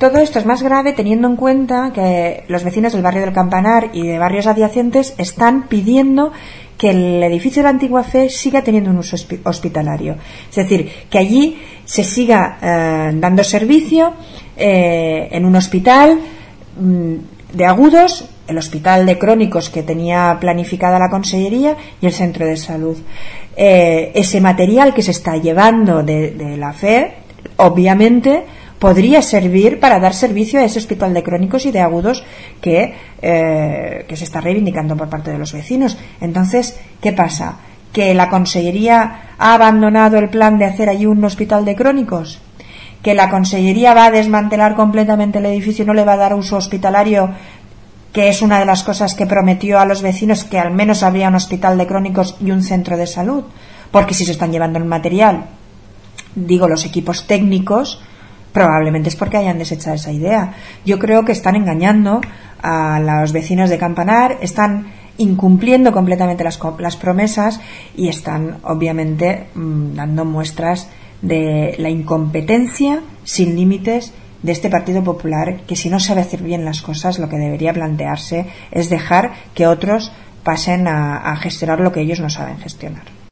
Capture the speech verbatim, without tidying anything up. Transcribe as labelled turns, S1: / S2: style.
S1: todo esto es más grave teniendo en cuenta que los vecinos del barrio del Campanar y de barrios adyacentes están pidiendo que el edificio de la Antigua Fe siga teniendo un uso hospitalario, es decir, que allí se siga eh, dando servicio eh, en un hospital mmm, de agudos, el hospital de crónicos que tenía planificada la Consellería y el centro de salud. Eh, ese material que se está llevando de, de la Fe, obviamente podría servir para dar servicio a ese hospital de crónicos y de agudos que, eh, que se está reivindicando por parte de los vecinos. Entonces, ¿qué pasa? ¿Que la Consellería ha abandonado el plan de hacer allí un hospital de crónicos? ¿Que la Consellería va a desmantelar completamente el edificio y no le va a dar uso hospitalario, que es una de las cosas que prometió a los vecinos, que al menos habría un hospital de crónicos y un centro de salud? Porque si se están llevando el material, digo los equipos técnicos, probablemente es porque hayan desechado esa idea. Yo creo que están engañando a los vecinos de Campanar, están incumpliendo completamente las, las promesas y están obviamente mmm, dando muestras de la incompetencia sin límites de este Partido Popular, que si no sabe hacer bien las cosas, lo que debería plantearse es dejar que otros pasen a, a gestionar lo que ellos no saben gestionar.